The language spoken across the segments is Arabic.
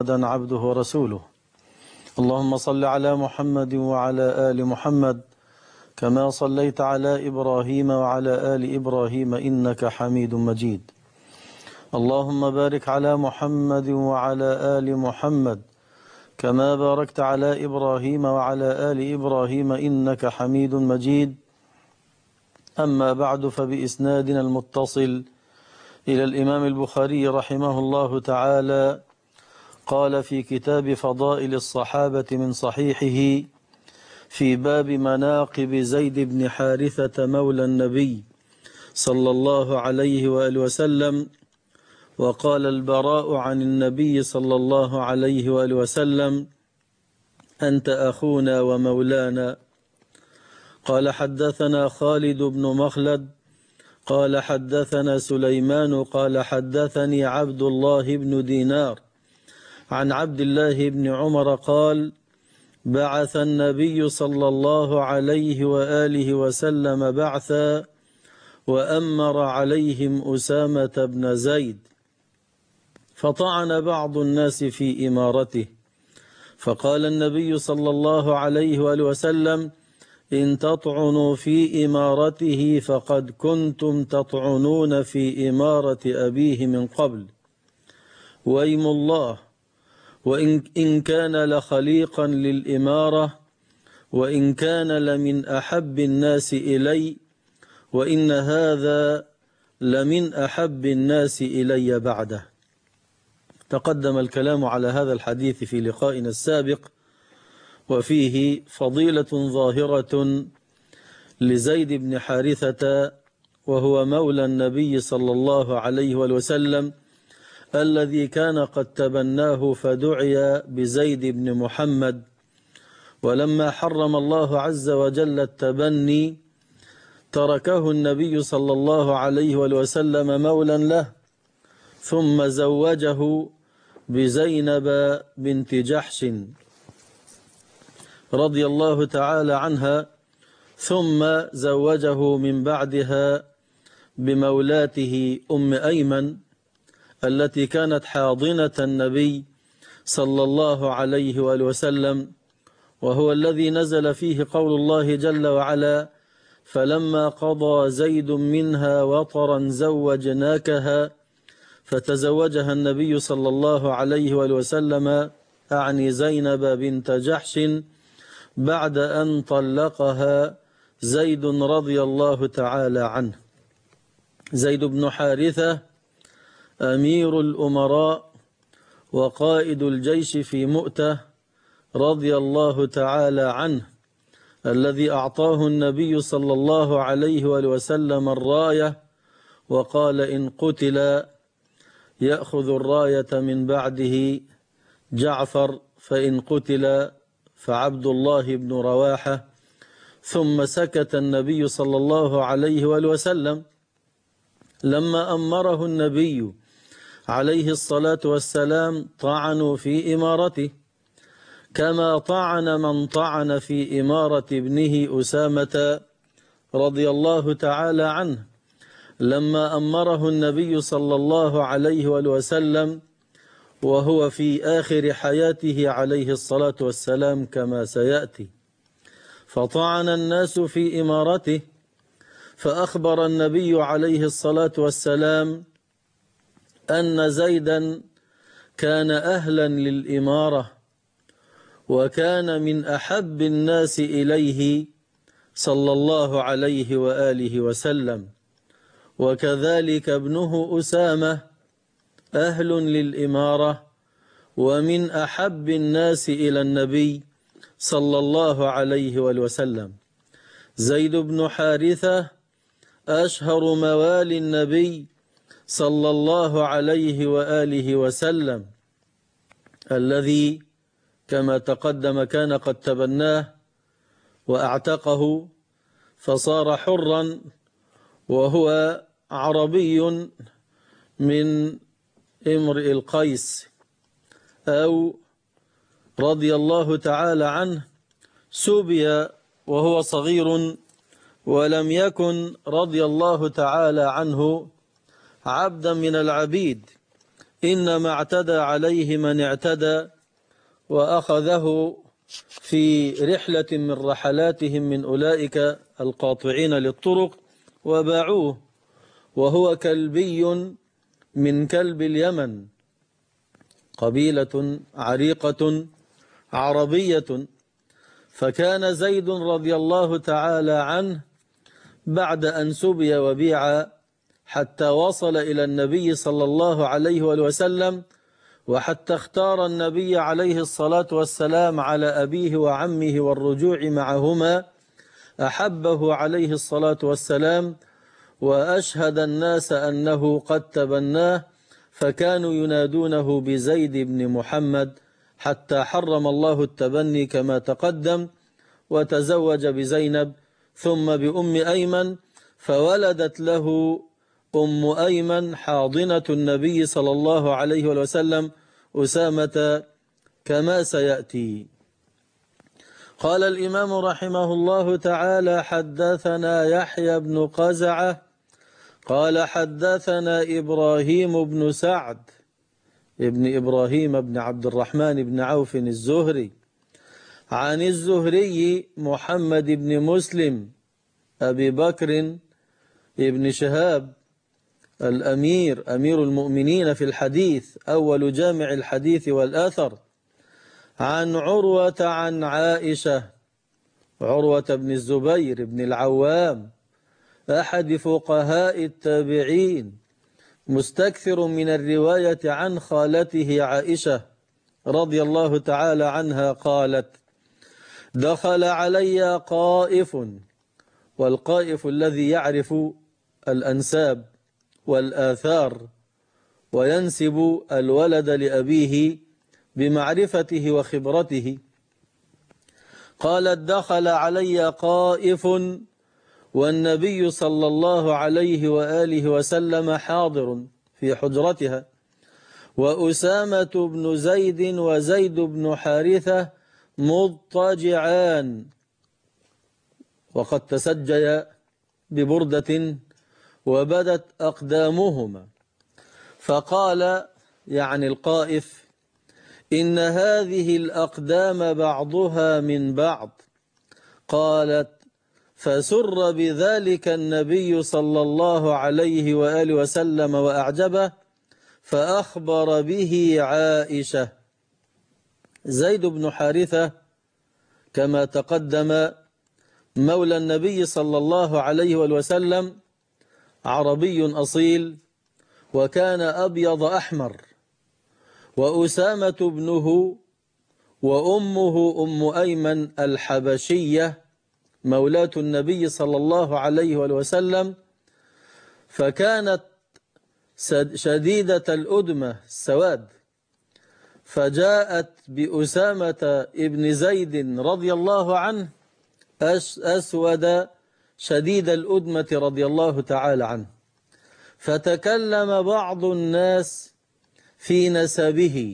عبده ورسوله. اللهم صل على محمد وعلى آل محمد كما صليت على إبراهيم وعلى آل إبراهيم إنك حميد مجيد. اللهم بارك على محمد وعلى آل محمد كما باركت على إبراهيم وعلى آل إبراهيم إنك حميد مجيد. أما بعد، فبإسنادنا المتصل إلى الإمام البخاري رحمه الله تعالى قال في كتاب فضائل الصحابة من صحيحه في باب مناقب زيد بن حارثة مولى النبي صلى الله عليه وآله وسلم: وقال البراء عن النبي صلى الله عليه وآله وسلم: أنت أخونا ومولانا. قال حدثنا خالد بن مخلد قال حدثنا سليمان قال حدثني عبد الله بن دينار عن عبد الله بن عمر قال: بعث النبي صلى الله عليه وآله وسلم بعثا وأمر عليهم أسامة بن زيد، فطعن بعض الناس في إمارته، فقال النبي صلى الله عليه وآله وسلم: إن تطعنوا في إمارته فقد كنتم تطعنون في إمارة أبيه من قبل، وأيم الله، وإن كان لخليقا للإمارة، وإن كان لمن أحب الناس إلي، وإن هذا لمن أحب الناس إلي بعده. تقدم الكلام على هذا الحديث في لقائنا السابق، وفيه فضيلة ظاهرة لزيد بن حارثة، وهو مولى النبي صلى الله عليه وسلم الذي كان قد تبناه فدعي بزيد بن محمد. ولما حرم الله عز وجل التبني تركه النبي صلى الله عليه وسلم مولا له، ثم زوجه بزينب بنت جحش رضي الله تعالى عنها، ثم زوجه من بعدها بمولاته أم أيمن التي كانت حاضنة النبي صلى الله عليه وآله وسلم، وهو الذي نزل فيه قول الله جل وعلا: فلما قضى زيد منها وطرا زوجناكها، فتزوجها النبي صلى الله عليه وآله وسلم، أعني زينب بنت جحش، بعد أن طلقها زيد رضي الله تعالى عنه. زيد بن حارثة أمير الأمراء وقائد الجيش في مؤتة رضي الله تعالى عنه، الذي أعطاه النبي صلى الله عليه وسلم الراية، وقال: إن قتل يأخذ الراية من بعده جعفر، فإن قتل فعبد الله بن رواحة. ثم سكت النبي صلى الله عليه وسلم لما أمره النبي عليه الصلاة والسلام طعنوا في إمارته، كما طعن من طعن في إمارة ابنه أسامة رضي الله تعالى عنه لما أمره النبي صلى الله عليه وسلم وهو في آخر حياته عليه الصلاة والسلام كما سيأتي. فطعن الناس في إمارته، فأخبر النبي عليه الصلاة والسلام أن زيدا كان أهلا للإمارة، وكان من أحب الناس إليه صلى الله عليه وآله وسلم، وكذلك ابنه أسامة أهل للإمارة ومن أحب الناس إلى النبي صلى الله عليه وسلم. زيد بن حارثة أشهر موالي النبي صلى الله عليه وآله وسلم، الذي كما تقدم كان قد تبناه وأعتقه فصار حرا، وهو عربي من امرئ القيس، أو رضي الله تعالى عنه سبي وهو صغير، ولم يكن رضي الله تعالى عنه عبدا من العبيد، إنما اعتدى عليه من اعتدى وأخذه في رحلة من رحلاتهم من أولئك القاطعين للطرق وباعوه، وهو كلبي من كلب اليمن، قبيلة عريقة عربية. فكان زيد رضي الله تعالى عنه بعد أن سبي وبيع حتى وصل إلى النبي صلى الله عليه وسلم، وحتى اختار النبي عليه الصلاة والسلام على أبيه وعمه والرجوع معهما، أحبه عليه الصلاة والسلام وأشهد الناس أنه قد تبناه، فكانوا ينادونه بزيد بن محمد، حتى حرم الله التبني كما تقدم، وتزوج بزينب ثم بأم أيمن، فولدت له أم أيمن حاضنة النبي صلى الله عليه وسلم أسامة كما سيأتي. قال الإمام رحمه الله تعالى: حدثنا يحيى بن قزعة قال حدثنا إبراهيم بن سعد ابن إبراهيم بن عبد الرحمن بن عوف الزهري عن الزهري محمد بن مسلم أبي بكر ابن شهاب الأمير أمير المؤمنين في الحديث، أول جامع الحديث والآثر، عن عروة عن عائشة، عروة بن الزبير بن العوام أحد فقهاء التابعين، مستكثر من الرواية عن خالته عائشة رضي الله تعالى عنها، قالت: دخل علي قائف، والقائف الذي يعرف الأنساب والآثار وينسب الولد لأبيه بمعرفته وخبرته. قالت: دخل علي قائف والنبي صلى الله عليه وآله وسلم حاضر في حجرتها، وأسامة بن زيد وزيد بن حارثة مضطجعان، وقد تسجيا ببردة وبدت أقدامهما. فقال يعني القائف: إن هذه الأقدام بعضها من بعض. قالت: فسر بذلك النبي صلى الله عليه وآله وسلم وأعجبه، فأخبر به عائشة. زيد بن حارثة كما تقدم مولى النبي صلى الله عليه وسلم، عربي أصيل، وكان أبيض أحمر. وأسامة ابنه وأمه أم أيمن الحبشية مولاة النبي صلى الله عليه وسلم، فكانت شديدة الأدمة السواد، فجاءت بأسامة ابن زيد رضي الله عنه أسود شديد الأدمة رضي الله تعالى عنه، فتكلم بعض الناس في نسبه،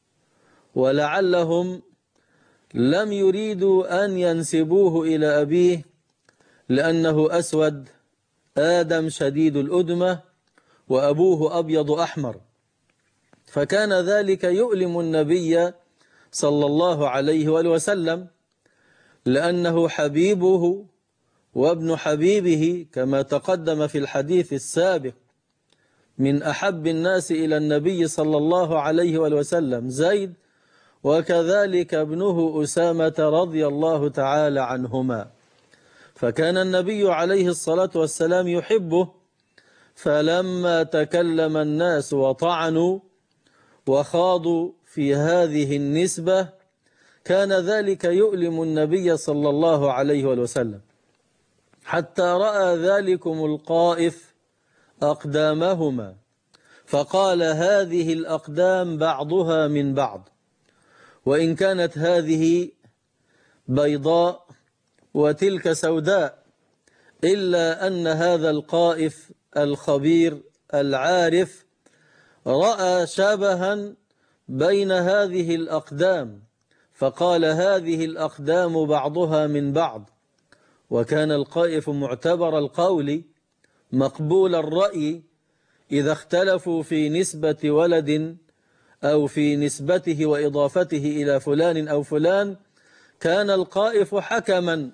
ولعلهم لم يريدوا أن ينسبوه إلى أبيه لأنه أسود آدم شديد الأدمة وأبوه أبيض أحمر، فكان ذلك يؤلم النبي صلى الله عليه وسلم، لأنه حبيبه وابن حبيبه كما تقدم في الحديث السابق، من أحب الناس إلى النبي صلى الله عليه وسلم زيد، وكذلك ابنه أسامة رضي الله تعالى عنهما، فكان النبي عليه الصلاة والسلام يحبه. فلما تكلم الناس وطعنوا وخاضوا في هذه النسبة، كان ذلك يؤلم النبي صلى الله عليه وسلم، حتى رأى ذلكم القائف أقدامهما، فقال: هذه الأقدام بعضها من بعض، وإن كانت هذه بيضاء وتلك سوداء، إلا أن هذا القائف الخبير العارف رأى شبها بين هذه الأقدام، فقال: هذه الأقدام بعضها من بعض. وكان القائف معتبر القول مقبول الرأي إذا اختلفوا في نسبة ولد أو في نسبته وإضافته إلى فلان أو فلان، كان القائف حكما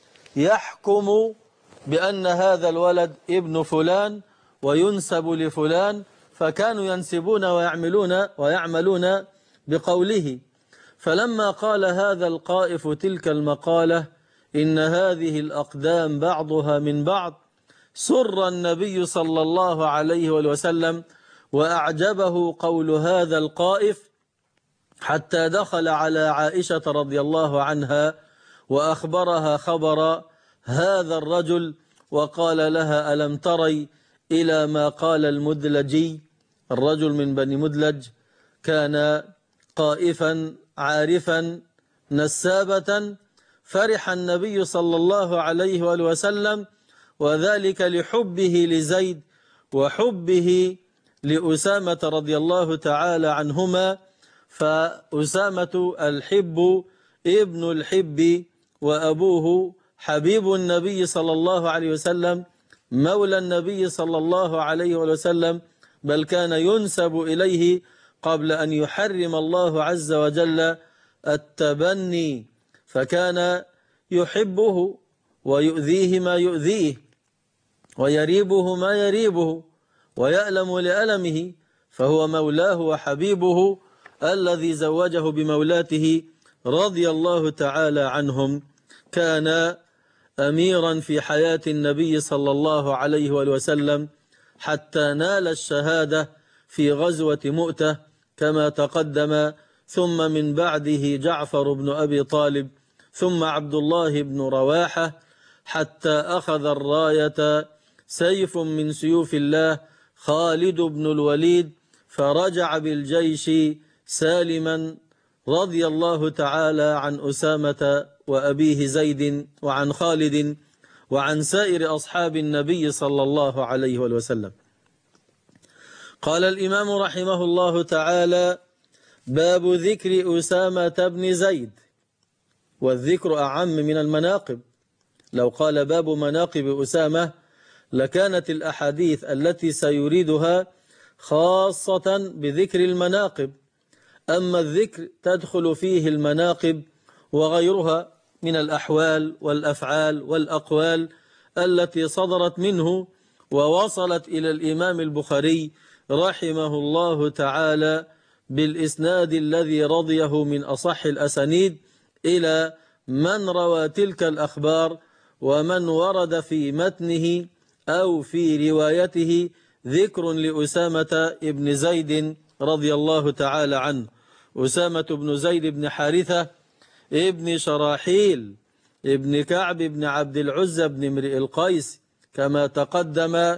يحكم بأن هذا الولد ابن فلان وينسب لفلان، فكانوا ينسبون ويعملون بقوله. فلما قال هذا القائف تلك المقالة إن هذه الأقدام بعضها من بعض، سر النبي صلى الله عليه وسلم وأعجبه قول هذا القائف، حتى دخل على عائشة رضي الله عنها وأخبرها خبر هذا الرجل، وقال لها: ألم تري إلى ما قال المدلجي؟ الرجل من بني مدلج كان قائفا عارفا نسابة، فرح النبي صلى الله عليه وسلم، وذلك لحبه لزيد وحبه لأسامة رضي الله تعالى عنهما. فأسامة الحب ابن الحب، وأبوه حبيب النبي صلى الله عليه وسلم، مولى النبي صلى الله عليه وسلم، بل كان ينسب إليه قبل أن يحرم الله عز وجل التبني، فكان يحبه ويؤذيه ما يؤذيه ويريبه ما يريبه ويألم لألمه، فهو مولاه وحبيبه الذي زوجه بمولاته رضي الله تعالى عنهم. كان أميرا في حياة النبي صلى الله عليه وسلم حتى نال الشهادة في غزوة مؤتة كما تقدم، ثم من بعده جعفر بن أبي طالب، ثم عبد الله بن رواحة، حتى أخذ الراية سيف من سيوف الله خالد بن الوليد، فرجع بالجيش سالما رضي الله تعالى عن أسامة وأبيه زيد وعن خالد وعن سائر أصحاب النبي صلى الله عليه وسلم. قال الإمام رحمه الله تعالى: باب ذكر أسامة بن زيد. والذكر أعم من المناقب، لو قال باب مناقب أسامة لكانت الأحاديث التي سيريدها خاصة بذكر المناقب، أما الذكر تدخل فيه المناقب وغيرها من الأحوال والأفعال والأقوال التي صدرت منه ووصلت إلى الإمام البخاري رحمه الله تعالى بالإسناد الذي رضيه من أصح الأسانيد إلى من روى تلك الأخبار، ومن ورد في متنه أو في روايته ذكر لأسامة بن زيد رضي الله تعالى عنه. أسامة بن زيد بن حارثة ابن شراحيل ابن كعب بن عبد العزى بن امرئ القيس، كما تقدم،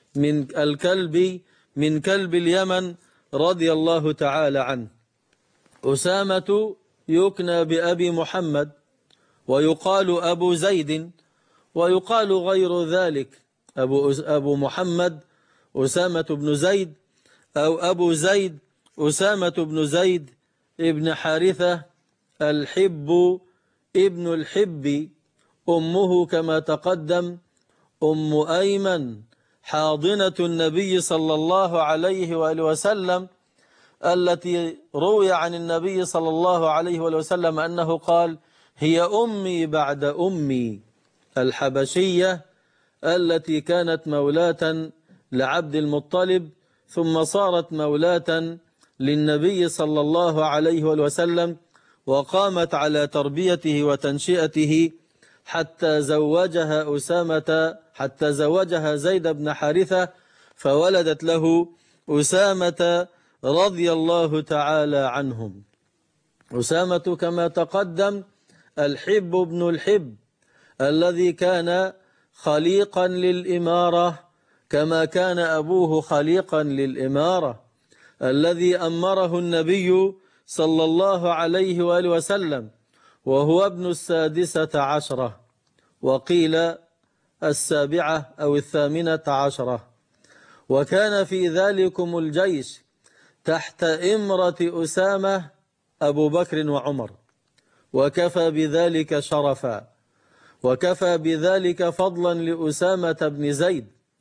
من كلب اليمن رضي الله تعالى عنه. أسامة يكنى بأبي محمد، ويقال أبو زيد، ويقال غير ذلك، أبو محمد أسامة بن زيد، أو أبو زيد أسامة بن زيد ابن حارثة الحب ابن الحب. أمه كما تقدم أم أيمن حاضنة النبي صلى الله عليه وآله وسلم، التي روي عن النبي صلى الله عليه وآله وسلم أنه قال: هي أمي بعد أمي، الحبشية التي كانت مولاة لعبد المطلب، ثم صارت مولاة للنبي صلى الله عليه وسلم، وقامت على تربيته وتنشئته حتى زوجها زيد بن حارثة، فولدت له أسامة رضي الله تعالى عنهم. أسامة كما تقدم الحب ابن الحب، الذي كان خليقا للإمارة كما كان أبوه خليقا للإمارة، الذي أمره النبي صلى الله عليه وآله وسلم وهو ابن 16، وقيل 7 أو 18، وكان في ذلكم الجيش تحت إمرة أسامة أبو بكر وعمر، وكفى بذلك شرفا، وكفى بذلك فضلا لأسامة بن زيد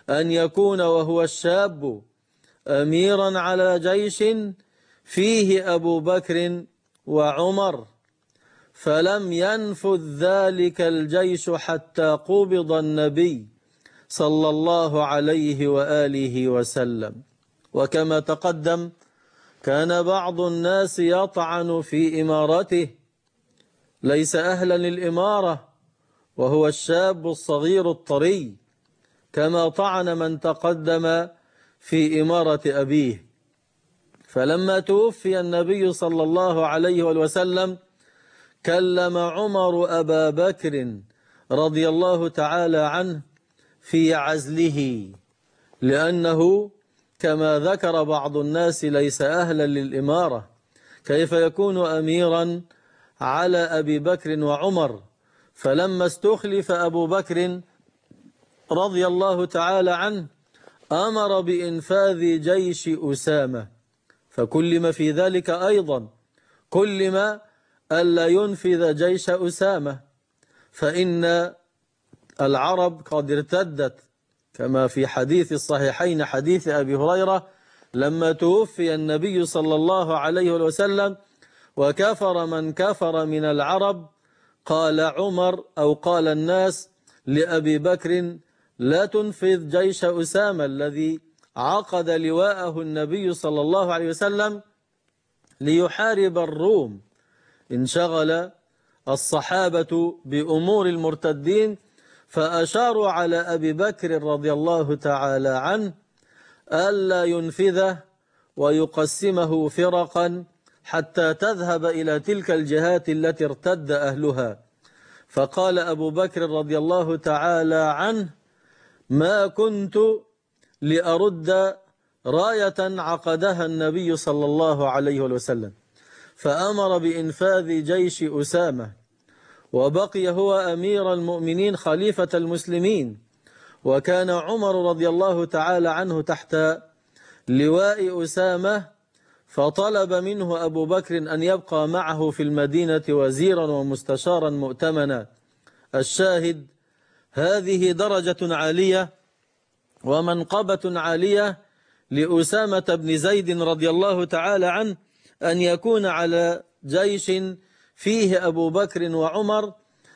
أن يكون وهو الشاب أميرا على جيش فيه أبو بكر وعمر، فلم ينفذ ذلك الجيش حتى قبض النبي صلى الله عليه وآله وسلم. وكما تقدم كان بعض الناس يطعن في إمارته، ليس أهلا للإمارة وهو الشاب الصغير الطري، كما طعن من تقدم في إمارة أبيه. فلما توفي النبي صلى الله عليه وسلم كلم عمر أبا بكر رضي الله تعالى عنه في عزله، لأنه كما ذكر بعض الناس ليس أهلا للإمارة، كيف يكون أميرا على أبي بكر وعمر؟ فلما استخلف أبو بكر رضي الله تعالى عنه أمر بإنفاذ جيش أسامة، فكلم في ذلك أيضا، كلم ألا ينفذ جيش أسامة، فإن العرب قد ارتدت، كما في حديث الصحيحين حديث أبي هريرة لما توفي النبي صلى الله عليه وسلم وكفر من كفر من العرب، قال عمر أو قال الناس لأبي بكر: لا تنفذ جيش أسامة الذي عقد لواءه النبي صلى الله عليه وسلم ليحارب الروم. انشغل الصحابة بأمور المرتدين، فأشاروا على أبي بكر رضي الله تعالى عنه ألا ينفذه ويقسمه فرقا حتى تذهب إلى تلك الجهات التي ارتد أهلها. فقال أبو بكر رضي الله تعالى عنه: ما كنت لأرد راية عقدها النبي صلى الله عليه وسلم، فأمر بإنفاذ جيش أسامة، وبقي هو أمير المؤمنين خليفة المسلمين، وكان عمر رضي الله تعالى عنه تحت لواء أسامة، فطلب منه أبو بكر أن يبقى معه في المدينة وزيرا ومستشارا مؤتمنا. الشاهد: هذه درجة عالية ومنقبة عالية لأسامة بن زيد رضي الله تعالى عنه، أن يكون على جيش فيه أبو بكر وعمر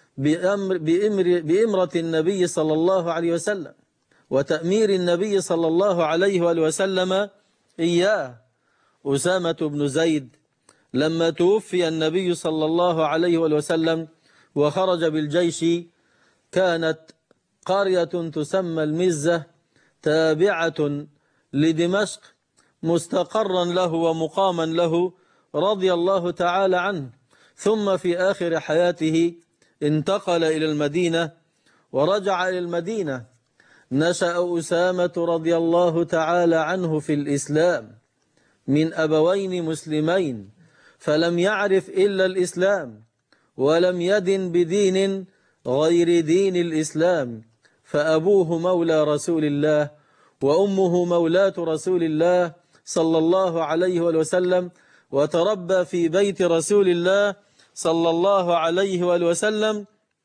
بإمرة النبي صلى الله عليه وسلم وتأمير النبي صلى الله عليه وسلم إياه. أسامة بن زيد لما توفي النبي صلى الله عليه وسلم وخرج بالجيش، كانت قرية تسمى المزة تابعة لدمشق مستقرا له ومقاما له رضي الله تعالى عنه، ثم في آخر حياته انتقل إلى المدينة ورجع إلى المدينة. نشأ أسامة رضي الله تعالى عنه في الإسلام من أبوين مسلمين، فلم يعرف إلا الإسلام ولم يدن بدين غير دين الإسلام، فأبوه مولى رسول الله وأمه مولاة رسول الله صلى الله عليه وسلم، وتربى في بيت رسول الله صلى الله عليه وسلم،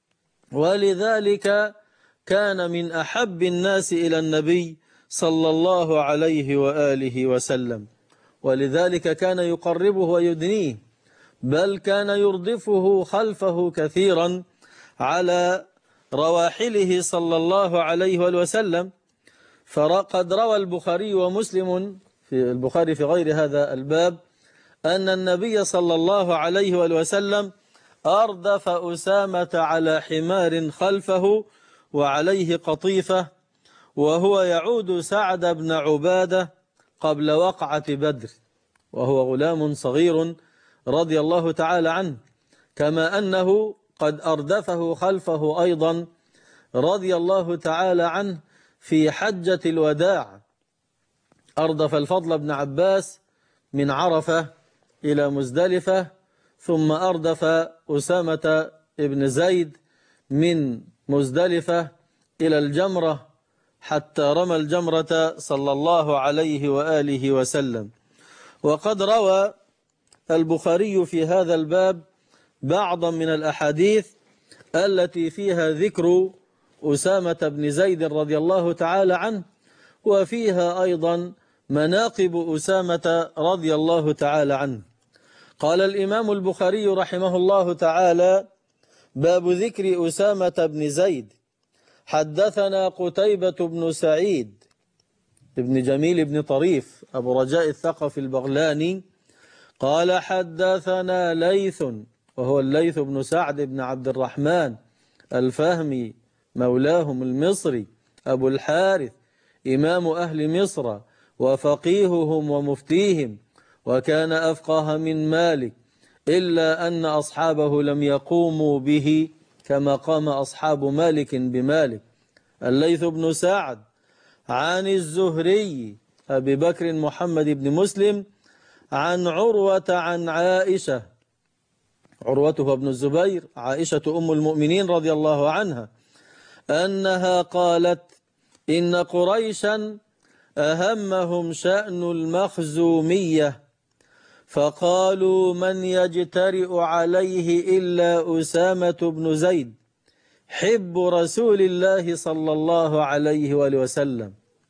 ولذلك كان من أحب الناس إلى النبي صلى الله عليه وآله وسلم، ولذلك كان يقربه ويدنيه، بل كان يردفه خلفه كثيرا على رواحله صلى الله عليه وسلم. فقد روى البخاري ومسلم في البخاري في غير هذا الباب أن النبي صلى الله عليه وسلم أردف أسامة على حمار خلفه وعليه قطيفة، وهو يعود سعد بن عبادة قبل وقعة بدر، وهو غلام صغير رضي الله تعالى عنه، كما أنه قد أردفه خلفه أيضا رضي الله تعالى عنه في حجة الوداع. أردف الفضل بن عباس من عرفة إلى مزدلفة، ثم أردف أسامة بن زيد من مزدلفة إلى الجمرة حتى رمى الجمرة صلى الله عليه وآله وسلم. وقد روى البخاري في هذا الباب بعضا من الأحاديث التي فيها ذكر أسامة بن زيد رضي الله تعالى عنه، وفيها أيضا مناقب أسامة رضي الله تعالى عنه. قال الإمام البخاري رحمه الله تعالى: باب ذكر أسامة بن زيد. حدثنا قتيبة بن سعيد بن جميل بن طريف أبو رجاء الثقفي البغلاني قال: حدثنا ليث، وهو الليث بن سعد بن عبد الرحمن الفهمي مولاهم المصري أبو الحارث، إمام أهل مصر وفقيههم ومفتيهم، وكان أفقه من مالك، إلا أن أصحابه لم يقوموا به كما قام أصحاب مالك بمالك. الليث بن سعد عن الزهري أبي بكر محمد بن مسلم عن عروة عن عائشة، عروة هو ابن الزبير، عائشة أم المؤمنين رضي الله عنها، أنها قالت: إن قريشا أهمهم شأن المخزومية، فقالوا: من يجترئ عليه إلا أسامة بن زيد حب رسول الله صلى الله عليه وآله وسلم.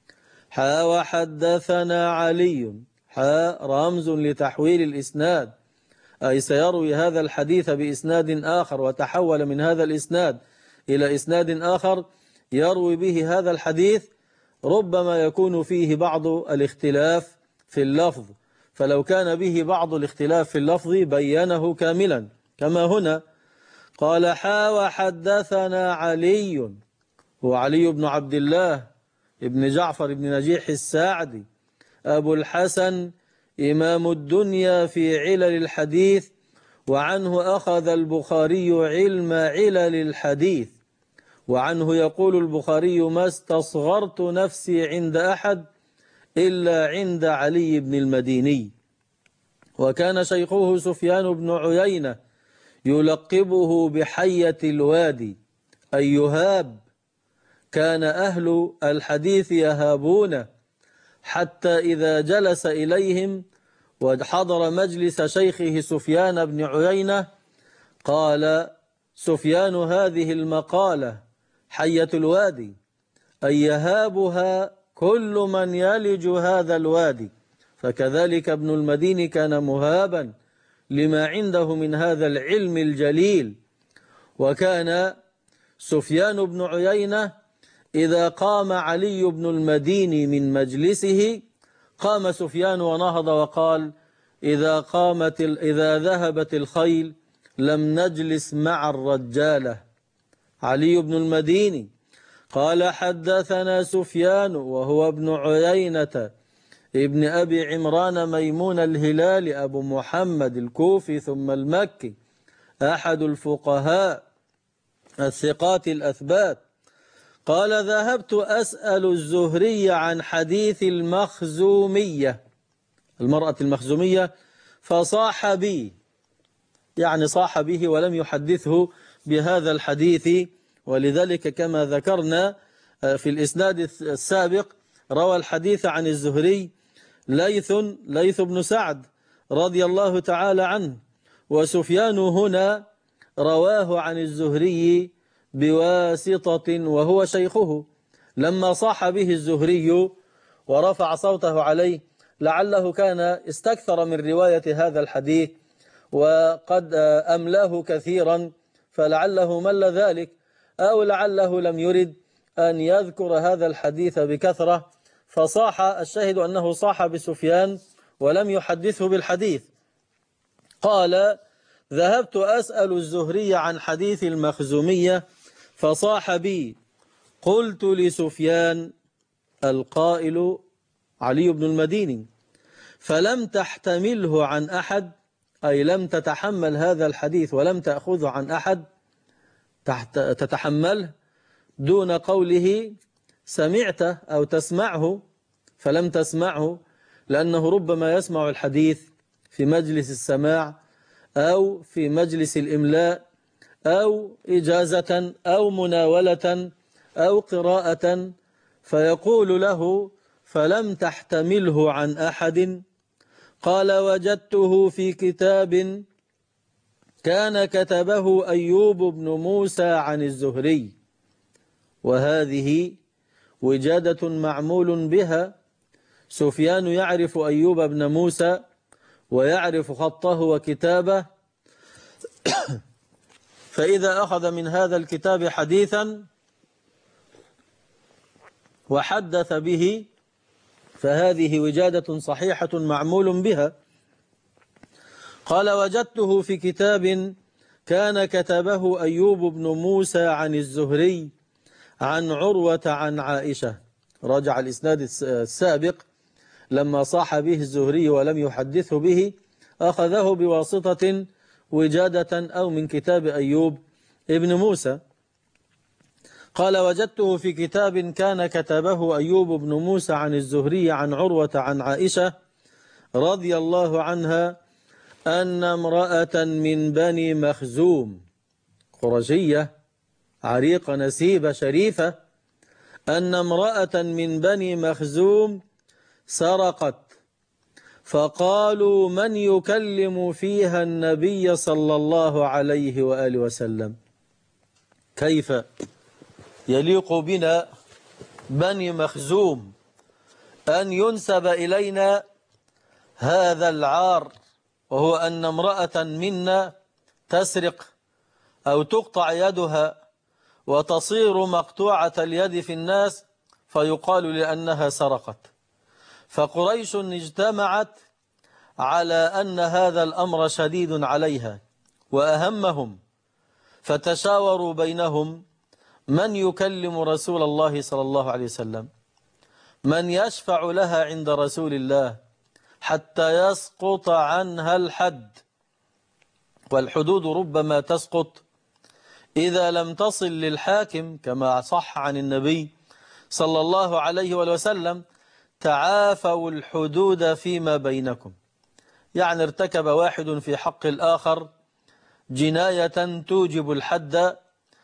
وحدثنا علي، رمز لتحويل الإسناد، أي سيروي هذا الحديث بإسناد آخر وتحول من هذا الإسناد إلى إسناد آخر يروي به هذا الحديث، ربما يكون فيه بعض الاختلاف في اللفظ، فلو كان به بعض الاختلاف في اللفظ بينه كاملا كما هنا. قال: وحدثنا علي، هو علي بن عبد الله ابن جعفر بن نجيح الساعدي أبو الحسن، إمام الدنيا في علل الحديث، وعنه أخذ البخاري علم علل الحديث، وعنه يقول البخاري: ما استصغرت نفسي عند أحد إلا عند علي بن المديني. وكان شيخه سفيان بن عيينة يلقبه بحية الوادي، أي يهاب، كان أهل الحديث يهابون، حتى إذا جلس إليهم وحضر مجلس شيخه سفيان بن عيينة قال سفيان هذه المقالة حية الوادي، أي يهابها كل من يلج هذا الوادي. فكذلك ابن المديني كان مهابا لما عنده من هذا العلم الجليل. وكان سفيان بن عيينة إذا قام علي بن المديني من مجلسه قام سفيان ونهض وقال: إذا ذهبت الخيل لم نجلس مع الرجالة. علي بن المديني قال: حدثنا سفيان وهو ابن عيينة ابن أبي عمران ميمون الهلالي أبو محمد الكوفي ثم المكي، أحد الفقهاء الثقات الأثبات. قال: ذهبت أسأل الزهري عن حديث المخزومية، المرأة المخزومية، فصاح بي، يعني صاح به ولم يحدثه بهذا الحديث. ولذلك كما ذكرنا في الإسناد السابق روى الحديث عن الزهري ليث بن سعد رضي الله تعالى عنه، وسفيان هنا رواه عن الزهري بواسطة وهو شيخه. لما صاح به الزهري ورفع صوته عليه لعله كان استكثر من رواية هذا الحديث وقد أملاه كثيرا، فلعله مل ذلك، أو لعله لم يرد أن يذكر هذا الحديث بكثرة، فصاح. الشاهد أنه صاح بسفيان ولم يحدثه بالحديث. قال: ذهبت أسأل الزهري عن حديث المخزومية فصاح بي، قلت لسفيان القائل علي بن المديني: فلم تحتمله عن أحد، أي لم تتحمل هذا الحديث ولم تأخذه عن أحد، تتحمله دون قوله سمعته أو تسمعه، فلم تسمعه، لأنه ربما يسمع الحديث في مجلس السماع أو في مجلس الإملاء أو إجازة أو مناولة أو قراءة، فيقول له: فلم تحتمله عن أحد. قال: وجدته في كتاب كان كتبه أيوب بن موسى عن الزهري، وجادة معمول بها. سفيان يعرف أيوب بن موسى ويعرف خطه وكتابه، فإذا أخذ من هذا الكتاب حديثا وحدث به فهذه وجادة صحيحة معمول بها. قال: وجدته في كتاب كان كتبه أيوب بن موسى عن الزهري عن عروة عن عائشة. رجع الإسناد السابق لما صاح به الزهري ولم يحدثه به، أخذه بواسطة وجادة أو من كتاب أيوب ابن موسى. قال: وجدته في كتاب كان كتبه أيوب بن موسى عن الزهري عن عروة عن عائشة رضي الله عنها أن امرأة من بني مخزوم، قرشية عريقة نسيبة شريفة، أن امرأة من بني مخزوم سرقت، فقالوا: من يكلم فيها النبي صلى الله عليه وآله وسلم؟ كيف يليق بنا بني مخزوم أن ينسب إلينا هذا العار، وهو أن امرأة منا تسرق أو تقطع يدها وتصير مقطوعة اليد في الناس فيقال لأنها سرقت. فقريش اجتمعت على أن هذا الأمر شديد عليها وأهمهم، فتشاوروا بينهم من يكلم رسول الله صلى الله عليه وسلم، من يشفع لها عند رسول الله حتى يسقط عنها الحد. والحدود ربما تسقط إذا لم تصل للحاكم، كما صح عن النبي صلى الله عليه وسلم: تعافوا الحدود فيما بينكم. يعني ارتكب واحد في حق الآخر جناية توجب الحد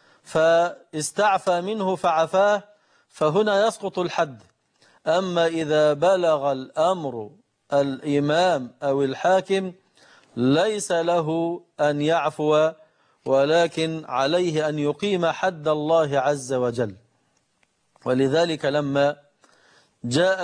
فاستعفى منه فعفاه، فهنا يسقط الحد. أما إذا بلغ الأمر الإمام أو الحاكم ليس له أن يعفو، ولكن عليه أن يقيم حد الله عز وجل. ولذلك لما جاء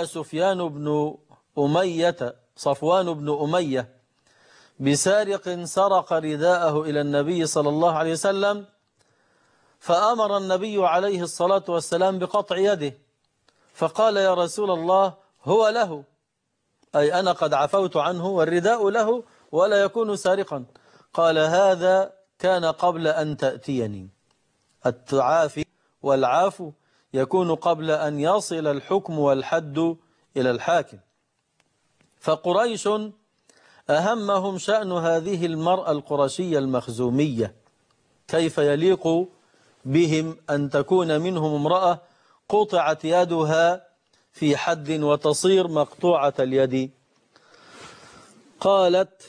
صفوان بن أمية بسارق سرق رداءه إلى النبي صلى الله عليه وسلم، فأمر النبي عليه الصلاة والسلام بقطع يده، فقال: يا رسول الله هو له، أي أنا قد عفوت عنه والرداء له ولا يكون سارقا. قال: هذا كان قبل أن تأتيني. التعافي والعافو يكون قبل أن يصل الحكم والحد إلى الحاكم. فقريش أهمهم شأن هذه المرأة القرشية المخزومية، كيف يليق بهم أن تكون منهم امرأة قطعت يدها في حد وتصير مقطوعة اليد. قالت: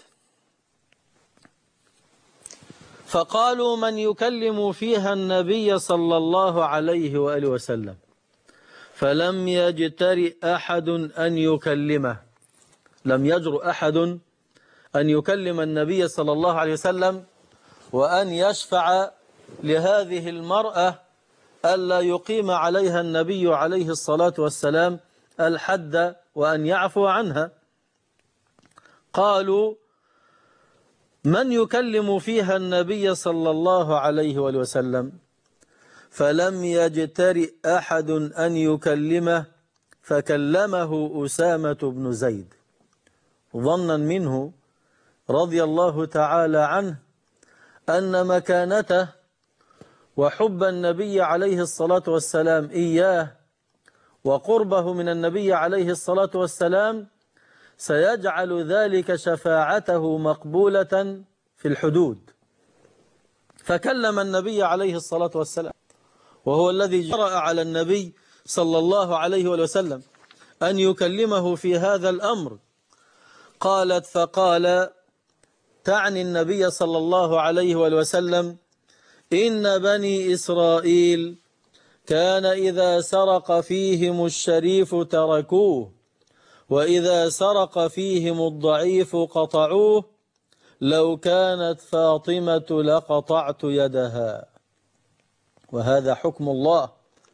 فقالوا: من يكلم فيها النبي صلى الله عليه وآله وسلم؟ فلم يجترئ أحد أن يكلمه، لم يجرؤ أحد أن يكلم النبي صلى الله عليه وسلم وأن يشفع لهذه المرأة ألا يقيم عليها النبي عليه الصلاة والسلام الحد وأن يعفو عنها. قالوا: من يكلم فيها النبي صلى الله عليه وسلم؟ فلم يجترئ أحد أن يكلمه، فكلمه أسامة بن زيد، ظنا منه رضي الله تعالى عنه أن مكانته وحب النبي عليه الصلاة والسلام إياه وقربه من النبي عليه الصلاة والسلام سيجعل ذلك شفاعته مقبولة في الحدود. فكلم النبي عليه الصلاة والسلام، وهو الذي جرأ على النبي صلى الله عليه وسلم أن يكلمه في هذا الأمر. قالت: فقال، تعني النبي صلى الله عليه وسلم: إن بني إسرائيل كان إذا سرق فيهم الشريف تركوه، وإذا سرق فيهم الضعيف قطعوه، لو كانت فاطمة لقطعت يدها. وهذا حكم الله،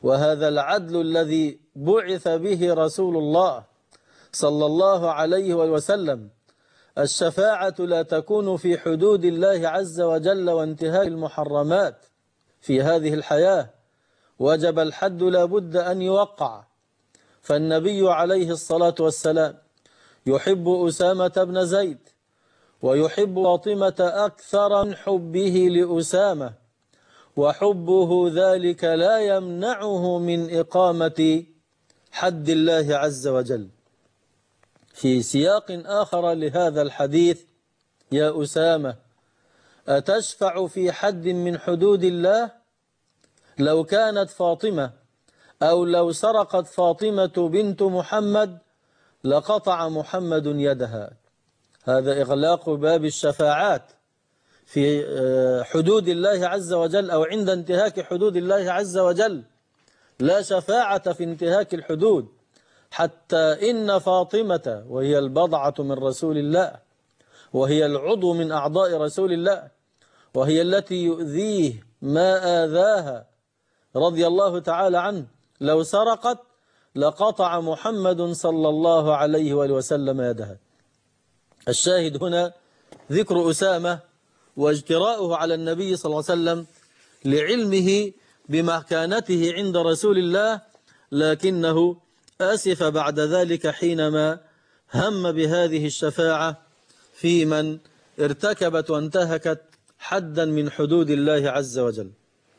وهذا العدل الذي بعث به رسول الله صلى الله عليه وسلم. الشفاعة لا تكون في حدود الله عز وجل وانتهاء المحرمات في هذه الحياة. وجب الحد لا بد أن يوقع. فالنبي عليه الصلاة والسلام يحب أسامة بن زيد ويحب فاطمة أكثر من حبه لأسامة، وحبه ذلك لا يمنعه من إقامة حد الله عز وجل. في سياق آخر لهذا الحديث: يا أسامة، أتشفع في حد من حدود الله؟ لو كانت فاطمة أو لو سرقت فاطمة بنت محمد لقطع محمد يدها. هذا إغلاق باب الشفاعات في حدود الله عز وجل أو عند انتهاك حدود الله عز وجل. لا شفاعة في انتهاك الحدود، حتى إن فاطمة وهي البضعة من رسول الله، وهي العضو من أعضاء رسول الله، وهي التي يؤذيه ما آذاها رضي الله تعالى عنه، لو سرقت لقطع محمد صلى الله عليه وآله وسلم يدها. الشاهد هنا ذكر أسامة واجتراؤه على النبي صلى الله عليه وسلم لعلمه بمكانته عند رسول الله، لكنه آسف بعد ذلك حينما هم بهذه الشفاعة في من ارتكبت وانتهكت حدا من حدود الله عز وجل.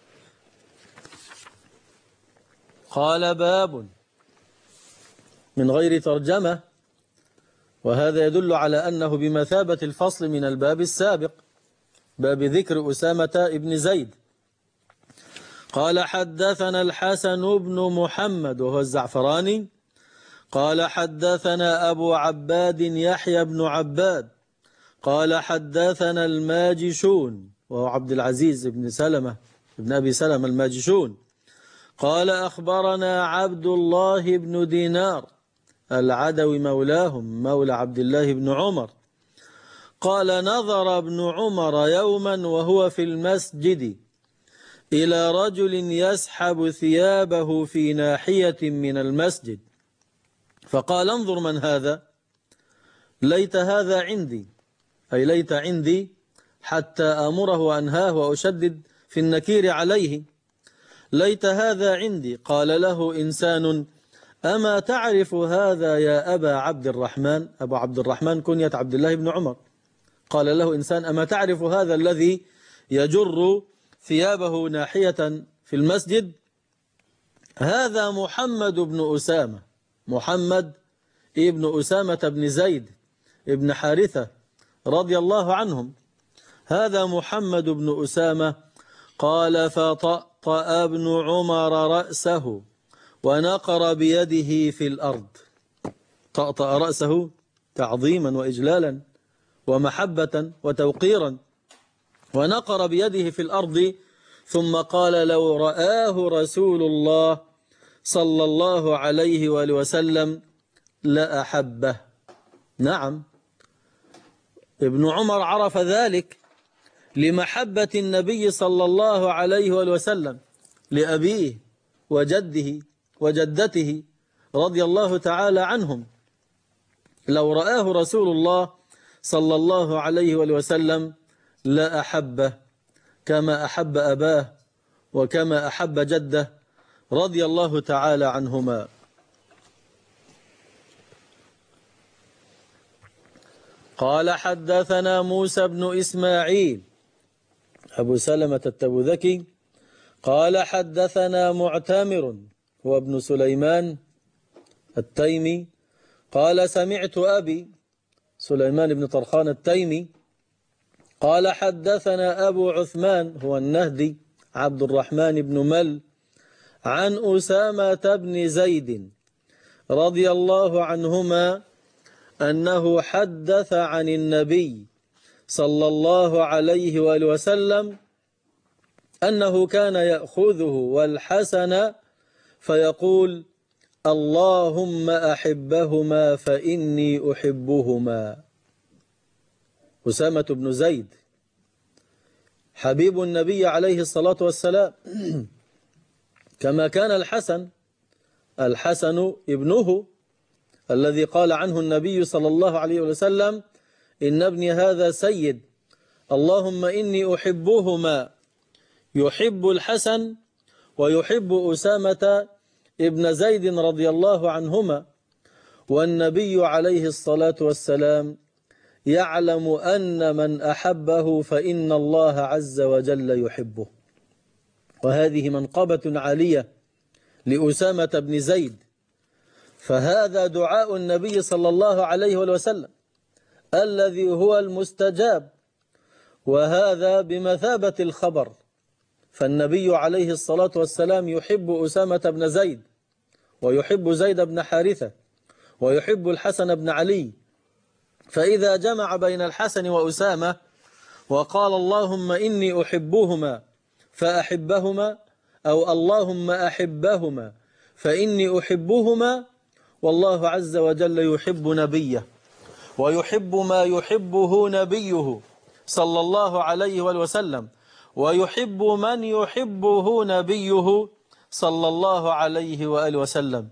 قال: باب من غير ترجمة، وهذا يدل على أنه بمثابة الفصل من الباب السابق، باب ذكر أسامة ابن زيد. قال: حدثنا الحسن بن محمد وهو الزعفراني قال: حدثنا أبو عباد يحيى بن عباد قال: حدثنا الماجشون وهو عبد العزيز بن سلمة ابن أبي سلمة الماجشون قال: أخبرنا عبد الله بن دينار العدوي مولاهم مولى عبد الله بن عمر قال: نظر ابن عمر يوما وهو في المسجد إلى رجل يسحب ثيابه في ناحية من المسجد، فقال: انظر من هذا؟ ليت هذا عندي، أي ليت عندي حتى أمره وأنهاه وأشدد في النكير عليه. ليت هذا عندي. قال له إنسان: أما تعرف هذا يا أبا عبد الرحمن؟ أبو عبد الرحمن كنية عبد الله بن عمر. قال له إنسان: أما تعرف هذا الذي يجر ثيابه ناحية في المسجد؟ هذا محمد بن أسامة، محمد ابن أسامة بن زيد ابن حارثة رضي الله عنهم. هذا محمد بن أسامة. قال: فطأطأ ابن عمر رأسه ونقر بيده في الأرض. طأطأ رأسه تعظيما وإجلالا ومحبة وتوقيرا، ونقر بيده في الأرض، ثم قال: لو رآه رسول الله صلى الله عليه وآله وسلم لأحبه. نعم، ابن عمر عرف ذلك لمحبة النبي صلى الله عليه وآله وسلم لأبيه وجده وجدته رضي الله تعالى عنهم. لو رآه رسول الله صلى الله عليه وآله وسلم لأحبه كما أحب أباه وكما أحب جده رضي الله تعالى عنهما. قال: حدثنا موسى بن إسماعيل أبو سلمة التبوذكي قال: حدثنا معتمر هو ابن سليمان التيمي قال: سمعت أبي سليمان بن طرخان التيمي قال: حدثنا أبو عثمان هو النهدي عبد الرحمن بن مل عن أسامة بن زيد رضي الله عنهما أنه حدث عن النبي صلى الله عليه وآله وسلم أنه كان يأخذه والحسن فيقول: اللهم أحبهما فإني أحبهما. أسامة بن زيد حبيب النبي عليه الصلاة والسلام، كما كان الحسن ابنه الذي قال عنه النبي صلى الله عليه وسلم: إن ابني هذا سيد، اللهم إني أحبهما، يحب الحسن ويحب أسامة ابن زيد رضي الله عنهما، والنبي عليه الصلاة والسلام يعلم أن من أحبه فإن الله عز وجل يحبه. وهذه منقبة عالية لأسامة بن زيد، فهذا دعاء النبي صلى الله عليه وسلم الذي هو المستجاب، وهذا بمثابة الخبر. فالنبي عليه الصلاة والسلام يحب أسامة بن زيد، ويحب زيد بن حارثة، ويحب الحسن بن علي، فإذا جمع بين الحسن وأسامة وقال اللهم إني أحبهما فأحبهما، أو اللهم أحبهما فإني أحبهما، والله عز وجل يحب نبيه ويحب ما يحبه نبيه صلى الله عليه وسلم، ويحب من يحبه نبيه صلى الله عليه وآله وسلم.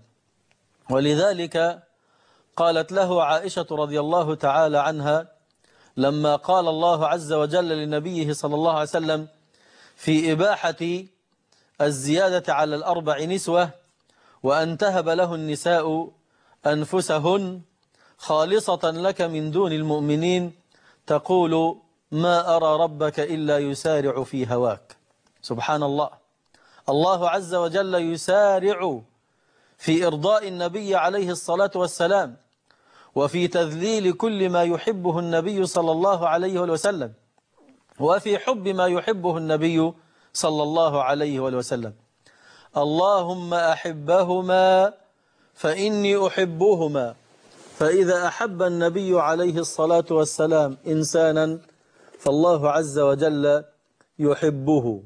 ولذلك قالت له عائشة رضي الله تعالى عنها لما قال الله عز وجل لنبيه صلى الله عليه وسلم في إباحة الزيادة على الأربع نسوة: وأن تهب له النساء أنفسهن خالصة لك من دون المؤمنين، تقول: ما أرى ربك إلا يسارع في هواك. سبحان الله، الله عز وجل يسارع في إرضاء النبي عليه الصلاة والسلام، وفي تذليل كل ما يحبه النبي صلى الله عليه وسلم، وفي حب ما يحبه النبي صلى الله عليه وسلم. اللهم أحبهما فإني أحبهما. فإذا أحب النبي عليه الصلاة والسلام إنسانا فالله عز وجل يحبه.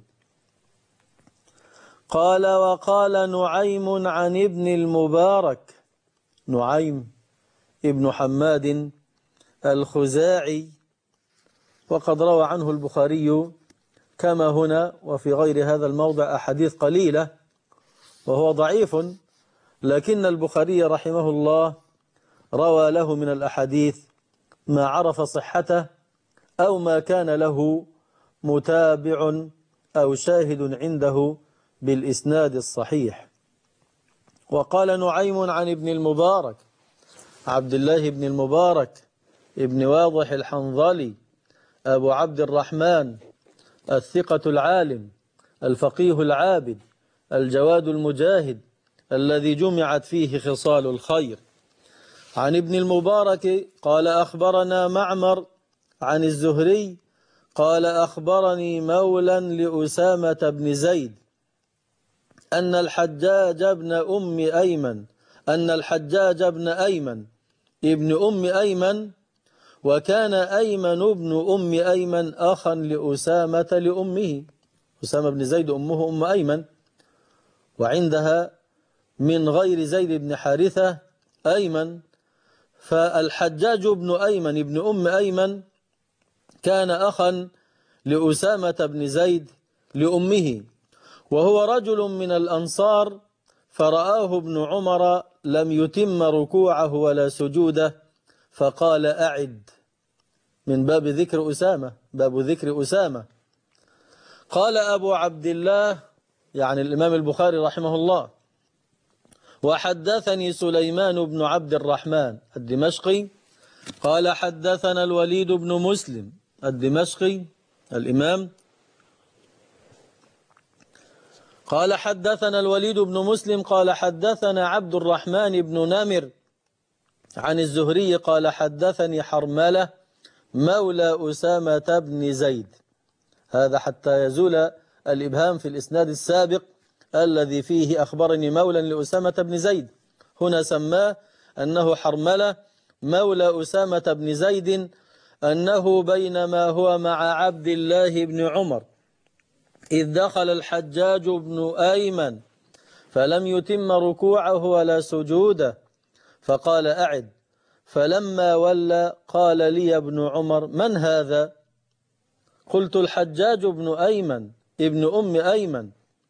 قال: وقال نعيم عن ابن المبارك، نعيم ابن حماد الخزاعي، وقد روى عنه البخاري كما هنا وفي غير هذا الموضع أحاديث قليلة، وهو ضعيف، لكن البخاري رحمه الله روى له من الأحاديث ما عرف صحته أو ما كان له متابع أو شاهد عنده بالإسناد الصحيح. وقال نعيم عن ابن المبارك، عبد الله بن المبارك ابن واضح الحنظلي، أبو عبد الرحمن، الثقة العالم، الفقيه العابد، الجواد المجاهد، الذي جمعت فيه خصال الخير. عن ابن المبارك قال: أخبرنا معمر عن الزهري قال: أخبرني مولى لأسامة بن زيد أن الحجاج بن أيمن ابن أم أيمن، وكان أيمن ابن أم أيمن أخا لأسامة لأمه. أسامة بن زيد أمه أم أيمن، وعندها من غير زيد بن حارثة أيمن، فالحجاج بن أيمن ابن أم أيمن كان أخا لأسامة بن زيد لأمه، وهو رجل من الأنصار، فرآه ابن عمر لم يتم ركوعه ولا سجوده فقال: أعد، من باب ذكر أسامة، باب ذكر أسامة. قال أبو عبد الله، يعني الإمام البخاري رحمه الله: وحدثني سليمان بن عبد الرحمن الدمشقي قال: حدثنا الوليد بن مسلم الدمشقي الإمام، قال: حدثنا الوليد بن مسلم قال: حدثنا عبد الرحمن بن نمر عن الزهري قال: حدثني حرملة مولى أسامة بن زيد. هذا حتى يزول الإبهام في الإسناد السابق الذي فيه أخبرني مولى لأسامة بن زيد، هنا سماه أنه حرملة مولى أسامة بن زيد، أنه بينما هو مع عبد الله بن عمر إذ دخل الحجاج بن أيمن فلم يتم ركوعه ولا سجوده فقال: أعد، فلما ولى قال لي ابن عمر: من هذا؟ قلت: الحجاج بن أيمن ابن أم أيمن.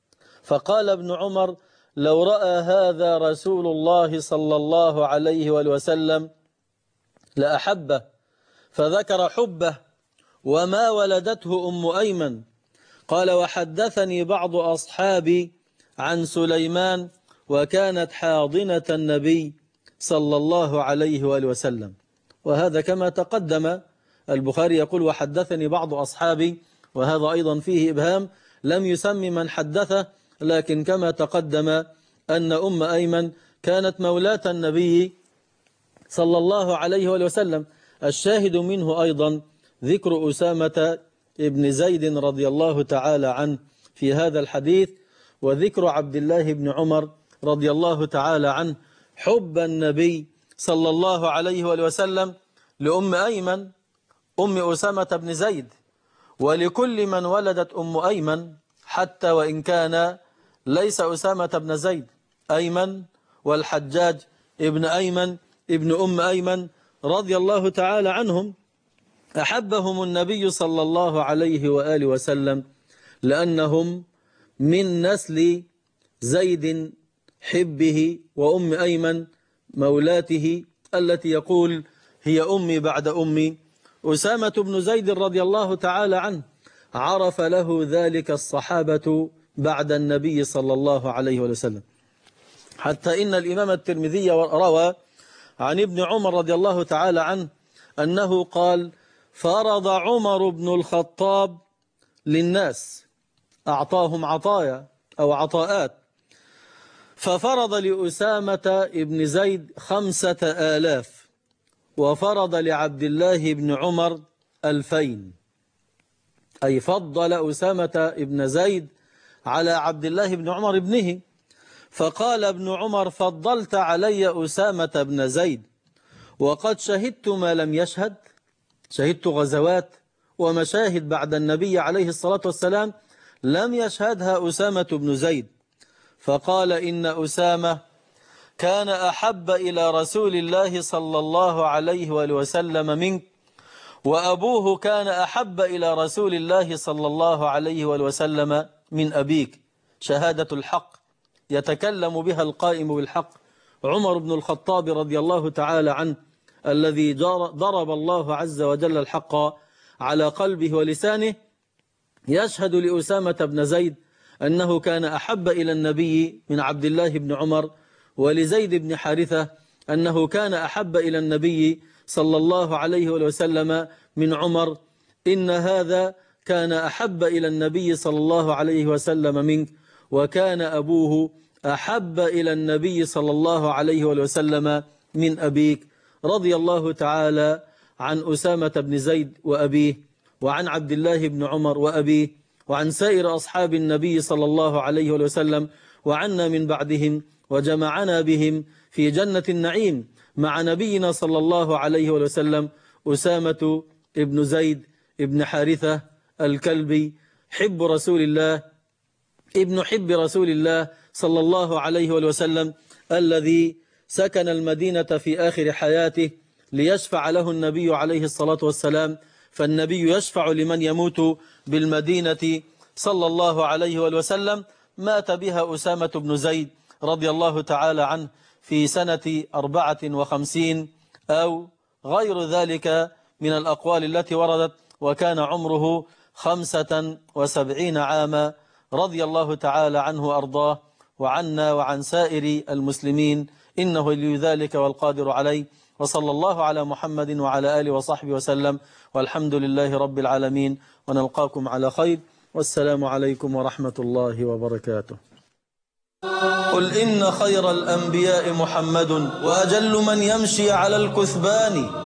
فقال ابن عمر: لو رأى هذا رسول الله صلى الله عليه وآله وسلم لأحبه، فذكر حبه وما ولدته أم أيمن. قال: وحدثني بعض أصحابي عن سليمان، وكانت حاضنة النبي صلى الله عليه وآله وسلم. وهذا كما تقدم. البخاري يقول: وحدثني بعض أصحابي، وهذا أيضا فيه إبهام، لم يسمي من حدثه، لكن كما تقدم أن أم أيمن كانت مولاة النبي صلى الله عليه وآله وسلم. الشاهد منه أيضا ذكر أسامة ابن زيد رضي الله تعالى عنه في هذا الحديث، وذكر عبد الله بن عمر رضي الله تعالى عنه حب النبي صلى الله عليه وآله وسلم لأم أيمن أم أسامة بن زيد، ولكل من ولدت أم أيمن، حتى وإن كان ليس أسامة بن زيد، أيمن والحجاج ابن أيمن ابن أم أيمن رضي الله تعالى عنهم، أحبهم النبي صلى الله عليه وآله وسلم لأنهم من نسل زيد حبه وأم أيمن مولاته التي يقول: هي أمي بعد أمي. أسامة بن زيد رضي الله تعالى عنه عرف له ذلك الصحابة بعد النبي صلى الله عليه وسلم، حتى إن الإمام الترمذي روى عن ابن عمر رضي الله تعالى عنه أنه قال: فرض عمر بن الخطاب للناس، أعطاهم عطايا أو عطاءات، ففرض لأسامة بن زيد 5000، وفرض لعبد الله بن عمر 2000، أي فضل أسامة بن زيد على عبد الله بن عمر ابنه. فقال ابن عمر: فضلت علي أسامة بن زيد وقد شهدت ما لم يشهد، شهدت غزوات ومشاهد بعد النبي عليه الصلاة والسلام لم يشهدها أسامة بن زيد. فقال: إن أسامة كان أحب إلى رسول الله صلى الله عليه وسلم منك، وأبوه كان أحب إلى رسول الله صلى الله عليه وسلم من أبيك. شهادة الحق يتكلم بها القائم بالحق عمر بن الخطاب رضي الله تعالى عنه، الذي ضرب الله عز وجل الحق على قلبه ولسانه، يشهد لأسامة بن زيد أنه كان أحب إلى النبي من عبد الله بن عمر، ولزيد بن حارثة أنه كان أحب إلى النبي صلى الله عليه وسلم من عمر. إن هذا كان أحب إلى النبي صلى الله عليه وسلم منك، وكان أبوه أحب إلى النبي صلى الله عليه وسلم من أبيك. رضي الله تعالى عن أسامة بن زيد وأبيه، وعن عبد الله بن عمر وأبيه، وعن سائر أصحاب النبي صلى الله عليه وسلم، وعنا من بعدهم، وجمعنا بهم في جنة النعيم مع نبينا صلى الله عليه وسلم. أسامة ابن زيد ابن حارثة الكلبي، حب رسول الله، ابن حب رسول الله صلى الله عليه وسلم، الذي سكن المدينة في آخر حياته ليشفع له النبي عليه الصلاة والسلام. فالنبي يشفع لمن يموت بالمدينة صلى الله عليه وسلم. مات بها أسامة بن زيد رضي الله تعالى عنه في سنة 54 أو غير ذلك من الأقوال التي وردت، وكان عمره 75 عاما رضي الله تعالى عنه وأرضاه، وعنا وعن سائر المسلمين، إنه لي ذلك والقادر عليه. وصلى الله على محمد وعلى آله وصحبه وسلم، والحمد لله رب العالمين، ونلقاكم على خير، والسلام عليكم ورحمة الله وبركاته. قل إن خير الأنبياء محمد، وأجل من يمشي على الكثبان،